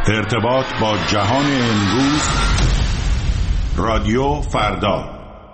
ارتباط با جهان امروز، رادیو فردا.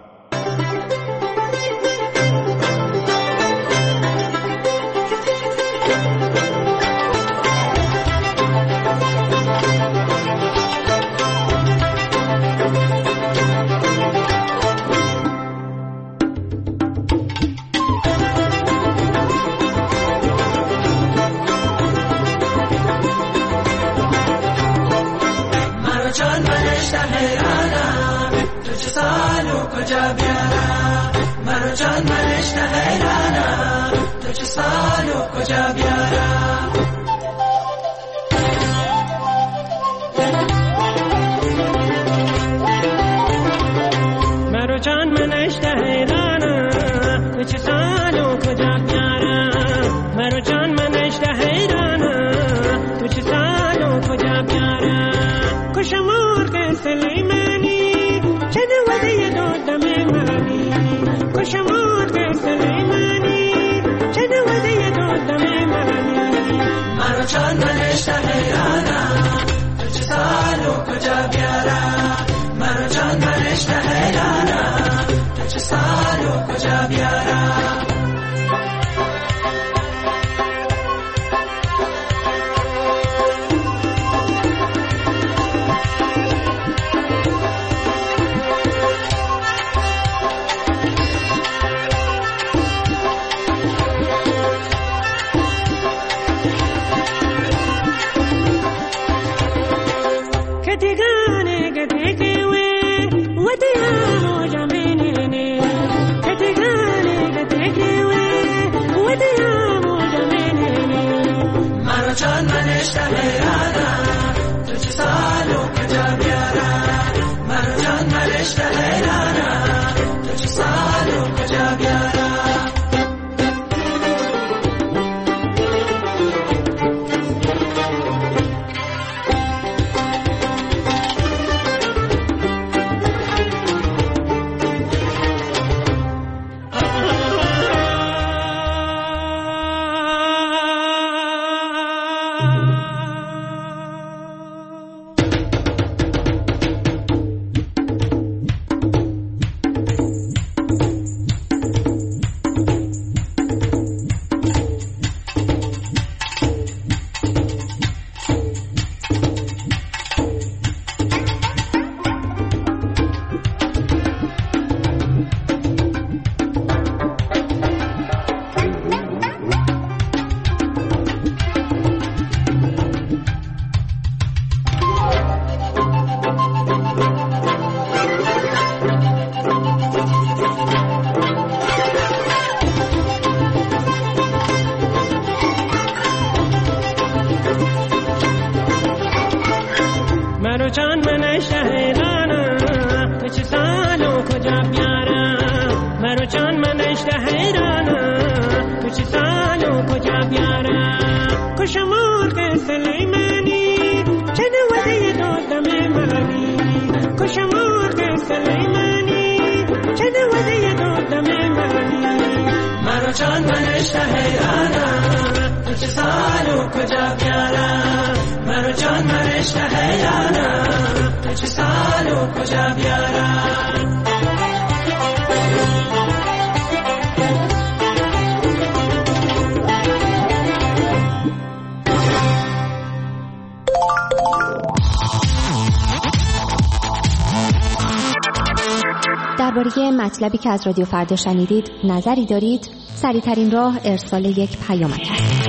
درباره مطلبی که از رادیو فردا شنیدید نظری دارید؟ سریع‌ترین راه ارسال یک پیامک است.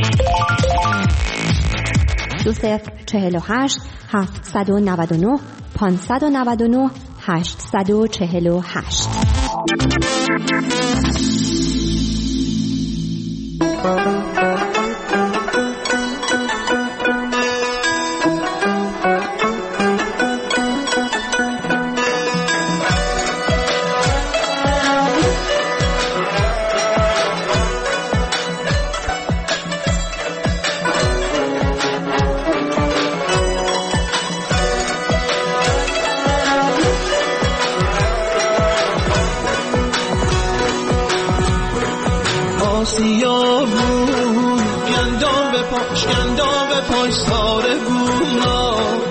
2048 799 599 848. سیاه بود گندام به پاش ساره بود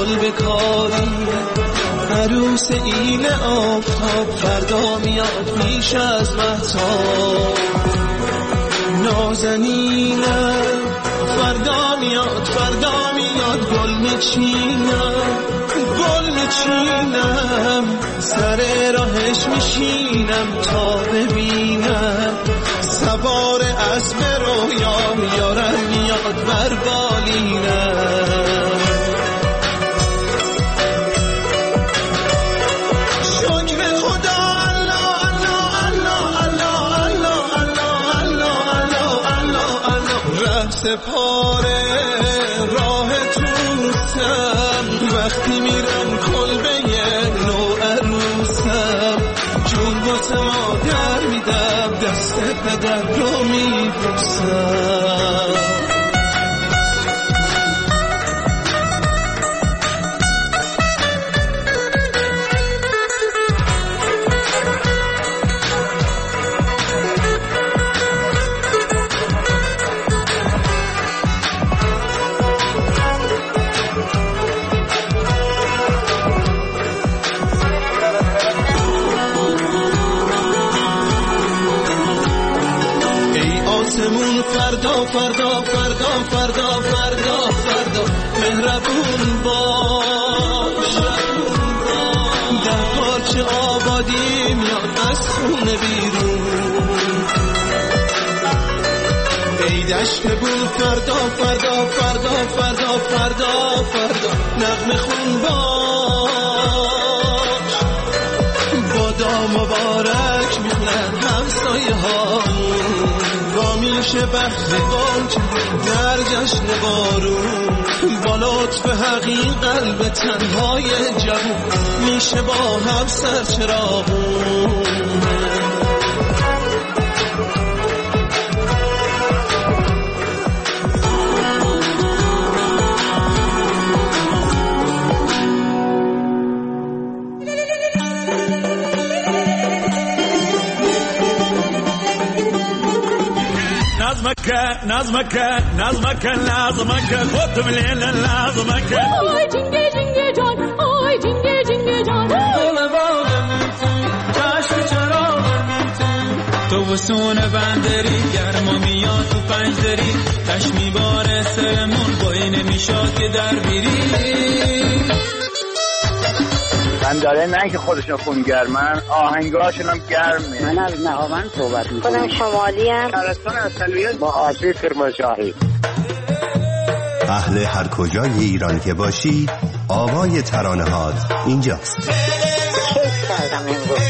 گل بکاری، عروس این آفتاب فردا میاد پیش از مهتاب. نازنینم فردا میاد گل میچینم سر راهش میشینم تا ببینم سوار اسب رویام یارم میاد بر بالینم. شکر خدا الله الله الله الله الله الله الله الله ره سپاره راه توستم وقتی میرم کلبه نو عروسم جون واسه مادر میدم دست پدر رو میبوسم. فردا فردا فردا فردا فردا فردا مهربون باش، در پارچه آبادی میاد از خونه بیرون. ای دشت بود فردا فردا فردا فردا فردا فردا نغمه خون باش، بادا مبارک میخونن همسایه هامون با میشه بخت بانک در جشن بارون. با لطف حقیق قلب تنهای جوون میشه با هم سرچراغون. نظمك خد بالليل لازمك آی جنگه جنگه جان آی جنگه جنگه جان دل باغمیتون چشم چراغمیتون تو وسون بندری گرما میاد تو پنجدری تش میباره سرمون بایی نمیشاد که در بیری. من داره نه که خودشون خونگرمن آهنگاشون هم گرمه. من از نهاوند صحبت میکنم. خودم شمالی ام. شهرستان اصلیت با آسیب کرمانشاهی. اهل هر کجای ایران که باشی آوای ترانه‌هات اینجاست. کیف کردم امروز.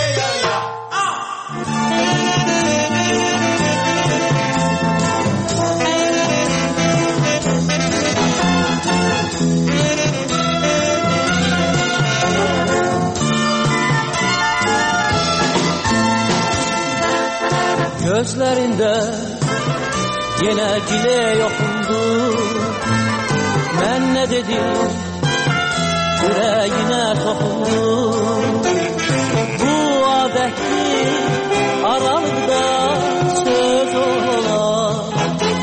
Gözlerinde yine dile yokundu. Ben ne dedim yüreğine sokundu. Bu adetli aramda söz olan.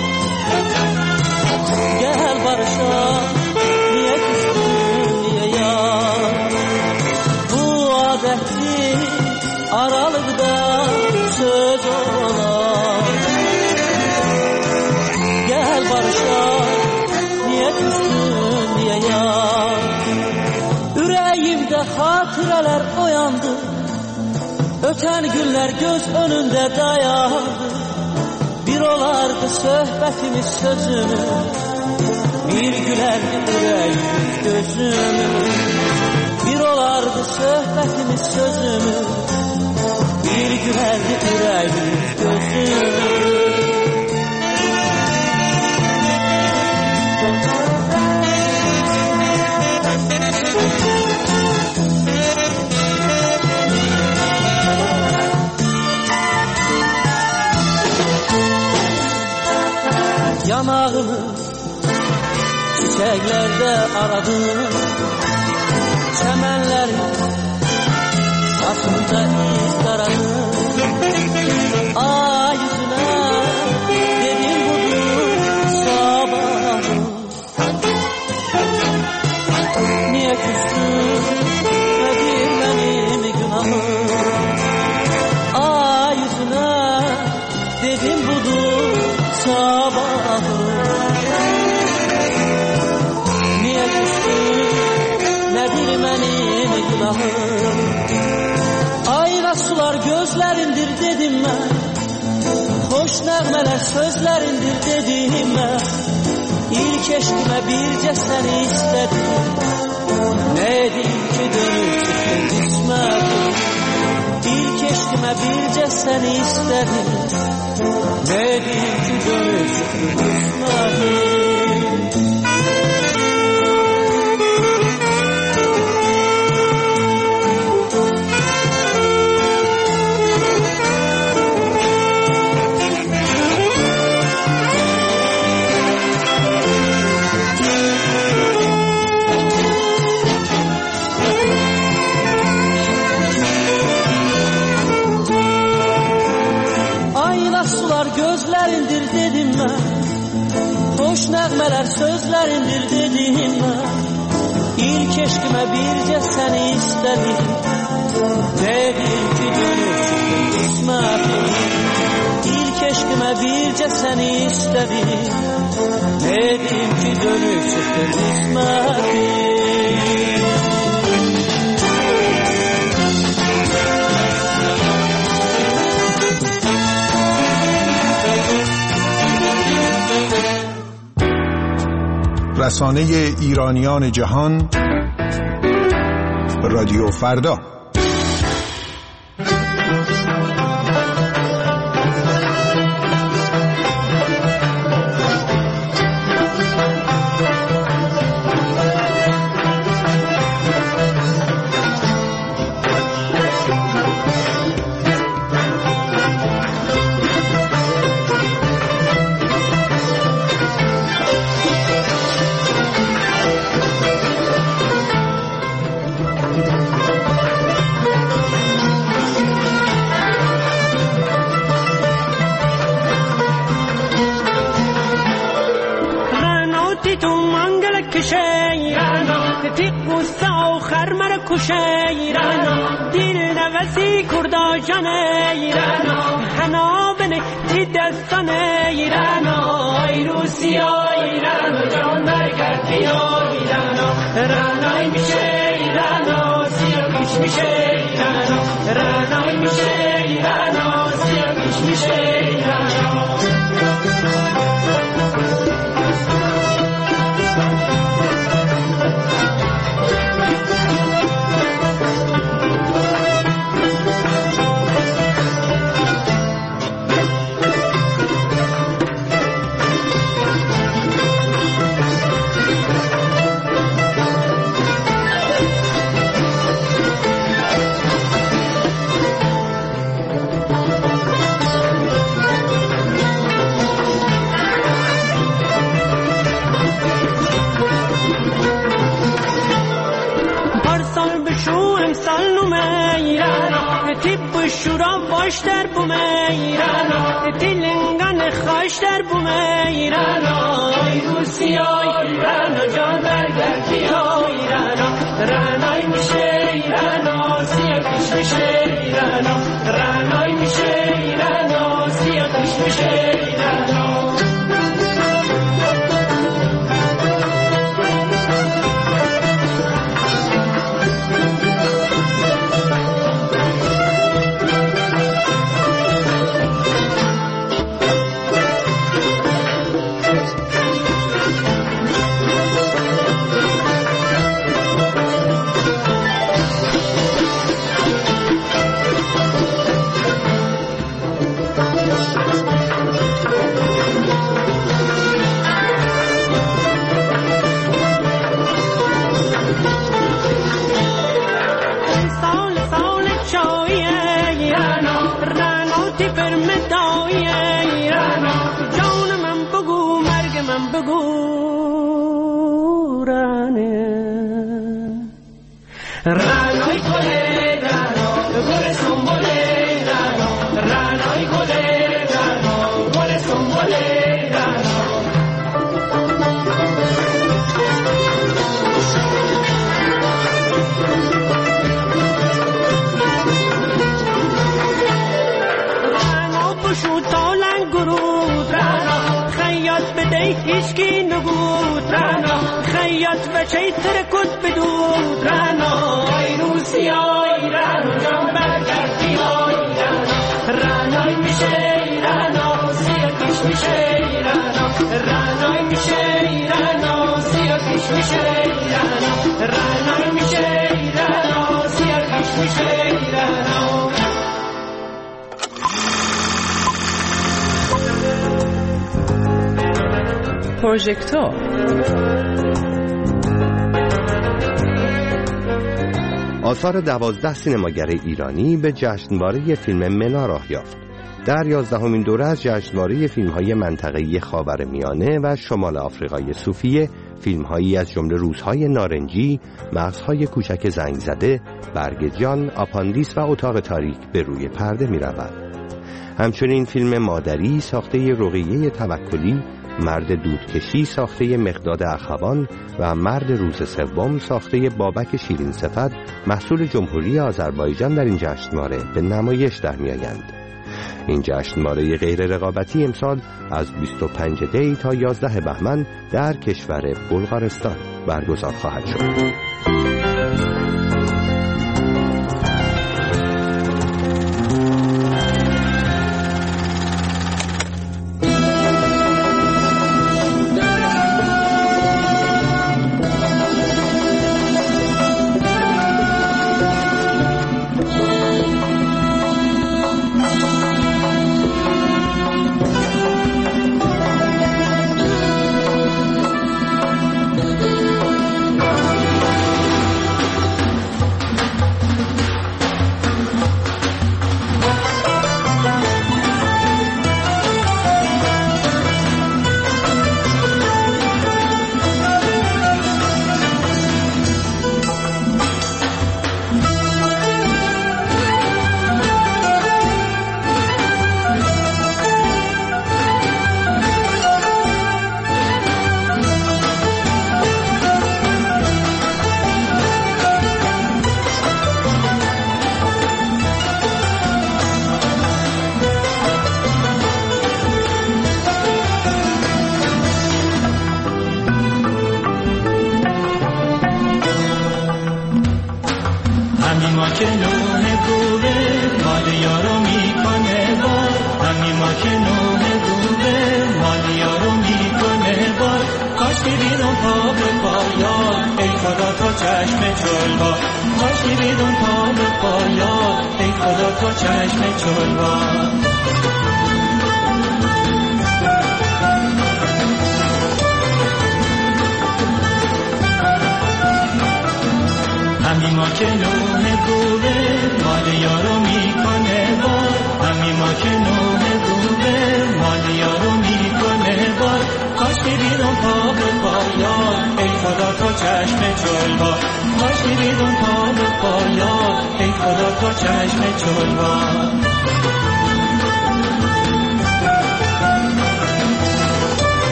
Gel barışa niye küstün diye yar. Bu adetli aralıkta söz olan. Gel barışa niye küstün diye yar. Yüreğimde hatıralar oyandı. Öten günler göz önünde dayandı. Bir olardı sohbetimiz sözümüz, bir gülerdi yüreğimiz gözümüz. Bir olardı sohbetimiz sözümüz, bir gülerdi yüreğimiz gözümüz. Yanağımı çiçeklerde aradım, çemenlerin altında iz taradım. Ay yüzüne dedim budur sabahım. dedim budur sabahı. Niye düştün nedir benim günahım? Ayla sular gözlerindir dedim ben, hoş nəğmələr sözlərindir dedim mən. İlk eşkime bircə səni istədim, ne edeyim ki dönüp çıktın qismətim. İlk eşkime bircə səni istədim, ne edeyim ki dönüp çıktın qismətim. Gözlerindir dedim ben, hoş nəğmələr sözlerindir dedim ben. İlk eşkime bircə səni istədim, dedim ki dönüp çıktın qismətim. İlk eşkime bircə səni istədim, dedim ki dönüp çıktın qismətim. رسانه ایرانیان جهان، رادیو فردا. ایران دل نوزی کردا جان ایران حنا بنه تی دستان ایران ای روسیا ایران جان برگردی ایران رانای میشه ایران سیا پیش میشه ایران رانای میشه ایران سیا پیش میشه ایران. شورا باش در بوم ایران تلنگان خاش در بوم ایران ای روسیا ایران جان برگردی ایران رانای میشه ایران سیا پیش میشه ایران رانای میشه ایران سیا پیش میشه ایران. رانای گله رانو گل سنبله رانو رانای گله رانو گل سنبله رانو رانو تالن گرود رانا خیاط بده هیچکی نگود رانا خیاط بچه ترکود بدود رانا ای روسیای رانا جان برگردی های رانای میشه رانا سیاکیش میشه رانا رانای میشه رانا سیاکیش میشه رانا رانای میشه رانا سیاکیش میشه رانا. پروژکتور آثار 12 سینماگر ایرانی به جشنواره فیلم منا راه یافت. در 11مین دوره از جشنواره فیلم‌های منطقه‌ای خاورمیانه و شمال آفریقای صوفیه، فیلم‌هایی از جمله روزهای نارنجی، مغزهای کوچک زنگ زده، برگ جان، آپاندیس و اتاق تاریک به روی پرده می‌رود. همچنین فیلم مادری ساخته رقیه توکلی، مرد دودکشی ساخته مقداد اخوان و مرد روز سوم ساخته بابک شیرین صفت محصول جمهوری آذربایجان در این جشنواره به نمایش در می‌آیند. این جشنواره غیر رقابتی امسال از 25 دی تا 11 بهمن در کشور بلغارستان برگزار خواهد شد.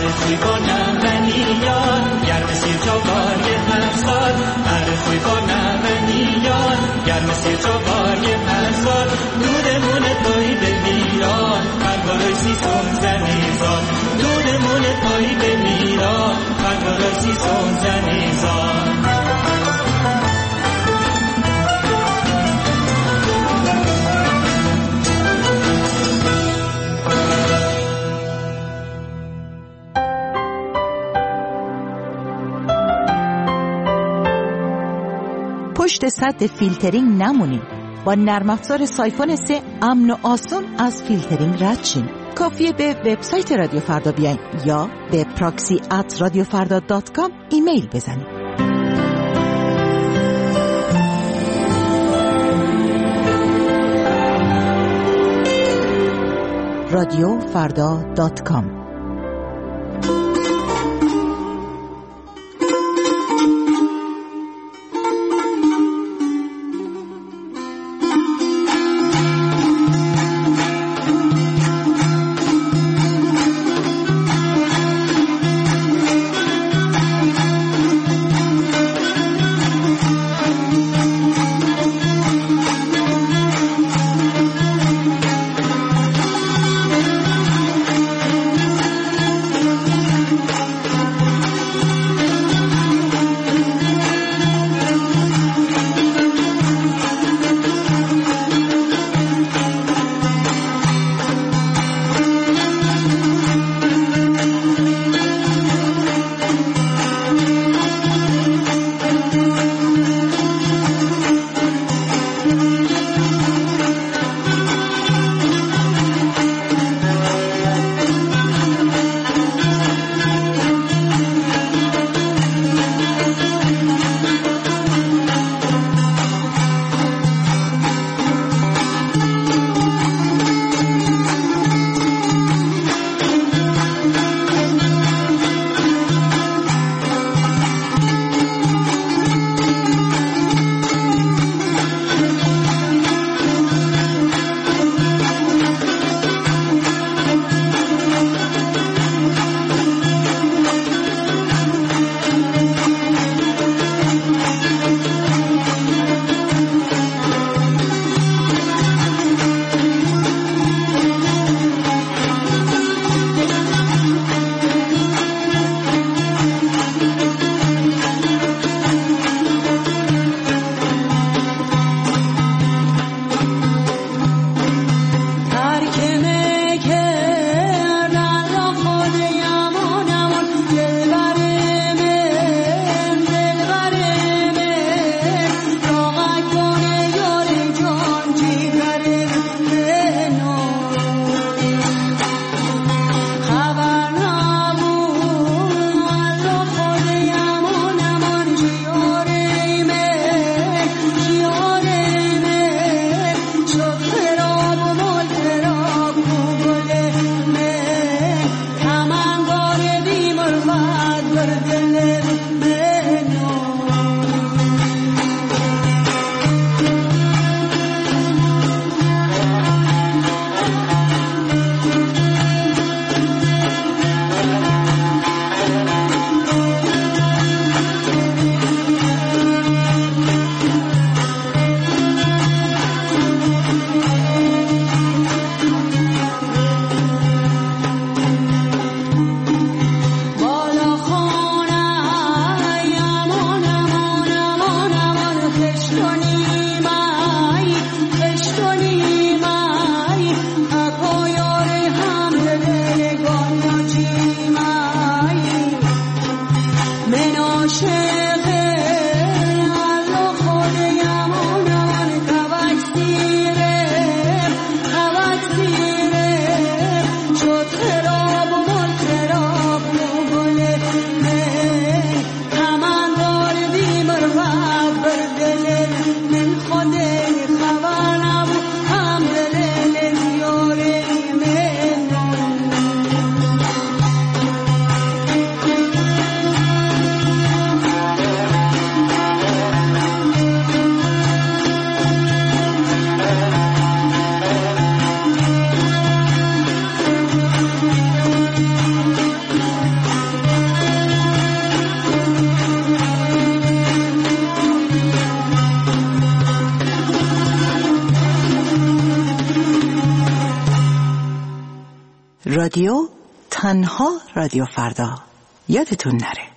خوی با نمنیان گرم سیر چاقار 7 سال هر خوی با نمنیان گرم سیر چاقار 7 سال دودمون توی به میران خنگارای سیسون زنیزان دودمون توی به میران خنگارای سیسون زنیزان پشت سد فیلترینگ نمونین. با نرم افزار سایفون 3 امن و آسون از فیلترینگ رد شین. کافیه به وبسایت رادیو فردا بیاین یا به proxy@radiofarda.com ایمیل بزنید. radiofarda.com رادیو تنها رادیو فردا، یادتون نره.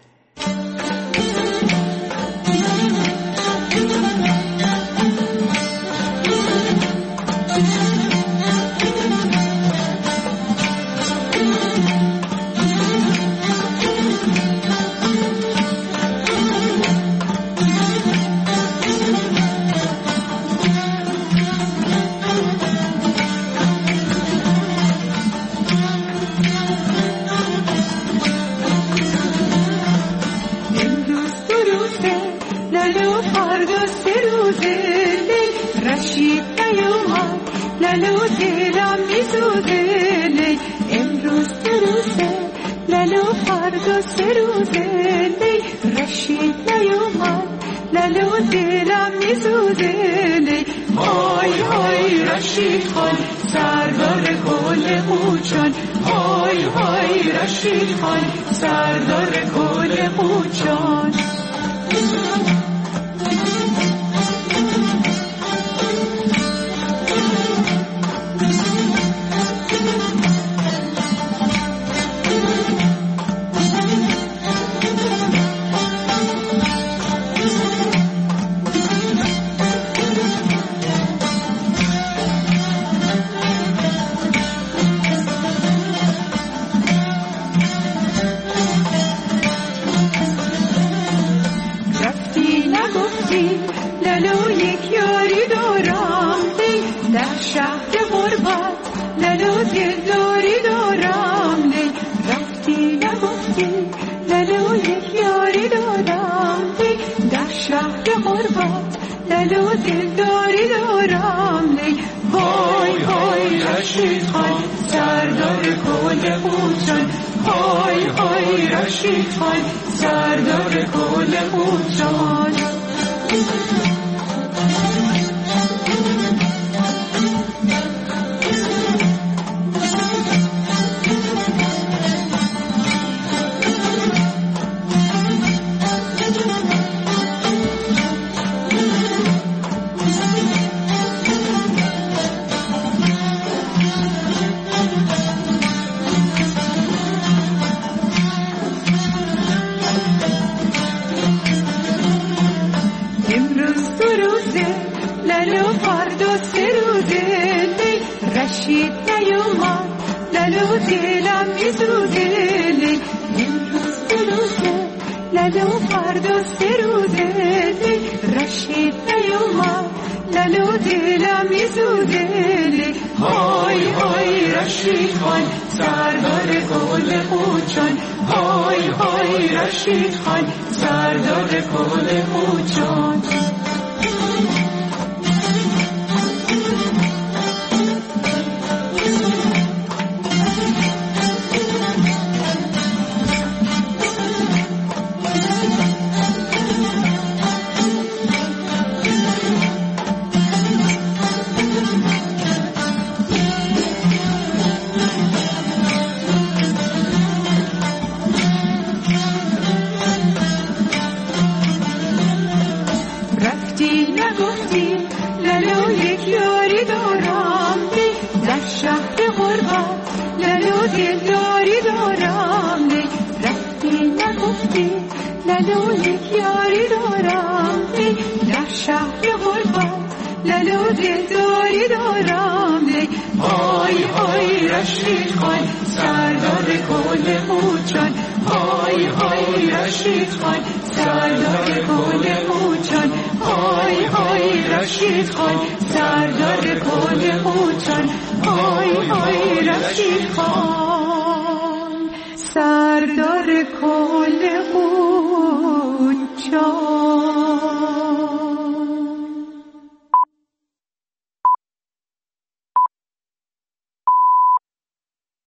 سردار کل قوچان